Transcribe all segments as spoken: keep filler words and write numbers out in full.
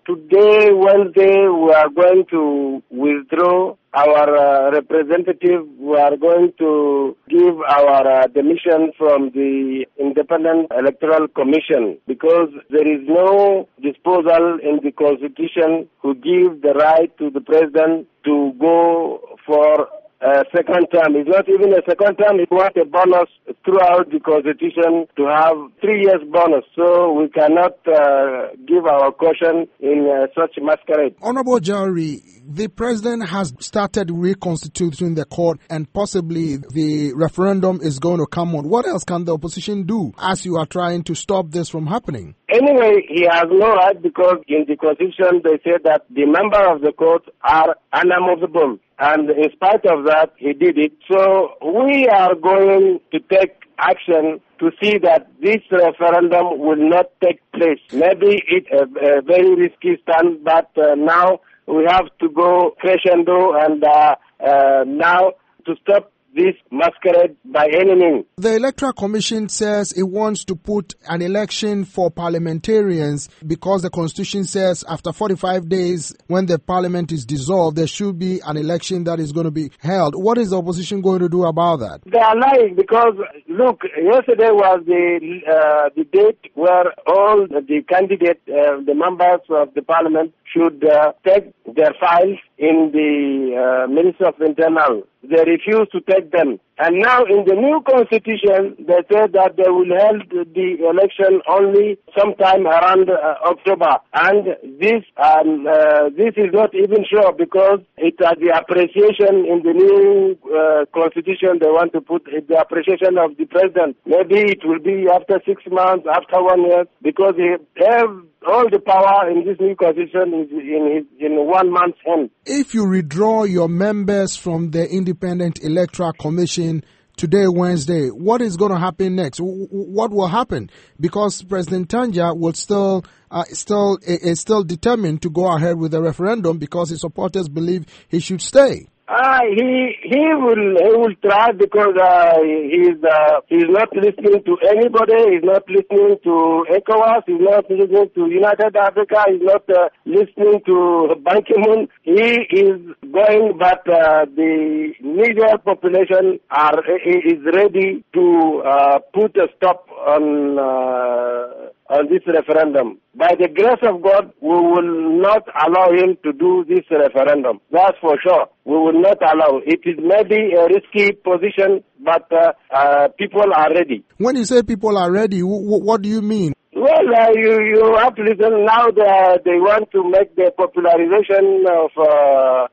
today, Wednesday, we are going to withdraw our uh, representative. We are going to give our uh, demission from the Independent Electoral Commission because there is no disposal in the Constitution who gives the right to the President to go for a second term. It's not even a second term. It wants a bonus throughout the Constitution to have three years bonus. So we cannot uh, give our caution in uh, such masquerade. Honorable Jawari, the President has started reconstituting the court and possibly the referendum is going to come on. What else can the opposition do as you are trying to stop this from happening? Anyway, he has no right because in the Constitution they say that the members of the court are unmovable. And in spite of that, he did it. So we are going to take action to see that this referendum will not take place. Maybe it's a, a very risky stand, but uh, now we have to go crescendo and uh, uh, now to stop this masquerade by any means. The Electoral Commission says it wants to put an election for parliamentarians because the Constitution says after forty-five days, when the parliament is dissolved, there should be an election that is going to be held. What is the opposition going to do about that? They are lying because, look, yesterday was the uh, the date where all the candidates, uh, the members of the parliament should uh, take their files in the uh, Ministry of Internal. They refuse to take them. And now in the new constitution, they say that they will hold the election only sometime around uh, October. And this um, uh, this is not even sure because it's uh, the appreciation in the new uh, constitution they want to put, it, the appreciation of the president. Maybe it will be after six months, after one year, because he have all the power in this new constitution is in his, in one man's hand. If you withdraw your members from the Independent Electoral Commission today, Wednesday, what is going to happen next? What will happen? Because President Tanja will still uh, still is still determined to go ahead with the referendum because his supporters believe he should stay. Ah, he he will he will try because uh, he's uh, he's not listening to anybody. He's not listening to ECOWAS. He's not listening to United Africa. He's not uh, listening to Ban Ki-moon. He is going, but uh, the Niger population are is ready to uh, put a stop on uh, on this referendum. By the grace of God, we will not allow him to do this referendum. That's for sure. We will not allow. It is maybe a risky position, but uh, uh, people are ready. When you say people are ready, w- what do you mean? Well, uh, you you have to listen. Now they they want to make the popularization of uh,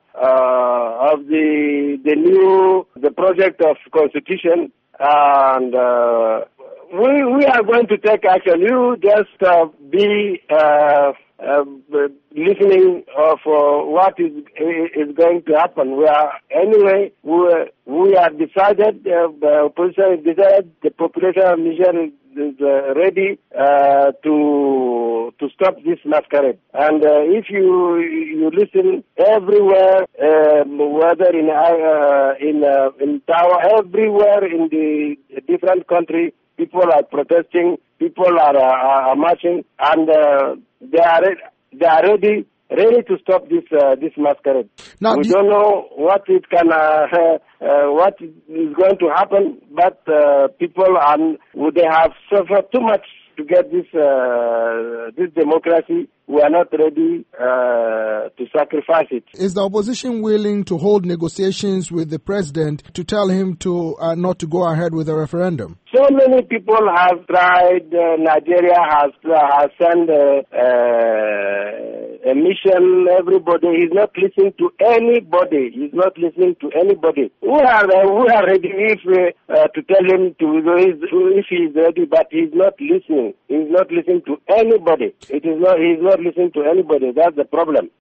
uh, of the the new the project of constitution, and uh, we we are going to take action. You just uh, be uh, uh, listening of uh, what is is going to happen. We are anyway. We we are decided. Uh, the opposition is decided. The population of Niger is, is uh, ready uh, to to stop this masquerade. And uh, if you you listen everywhere, um, whether in uh, in uh, in Tawa, everywhere in the different country, people are protesting. People are, uh, are marching, and uh, they are they are ready ready to stop this uh, this masquerade. Now, we do don't know what it can uh, uh, what is going to happen, but uh, people are they have suffered too much to get this uh, this democracy. We are not ready uh, to sacrifice it. Is the opposition willing to hold negotiations with the president to tell him to uh, not to go ahead with the referendum? So many people have tried. Uh, Nigeria has uh, has sent uh, uh, a mission. Everybody is not listening to anybody. He's not listening to anybody. We are uh, we are ready if uh, uh, to tell him to if he is ready, but he's not listening. He's not listening to anybody. It is not. He's not listening to anybody. That's the problem.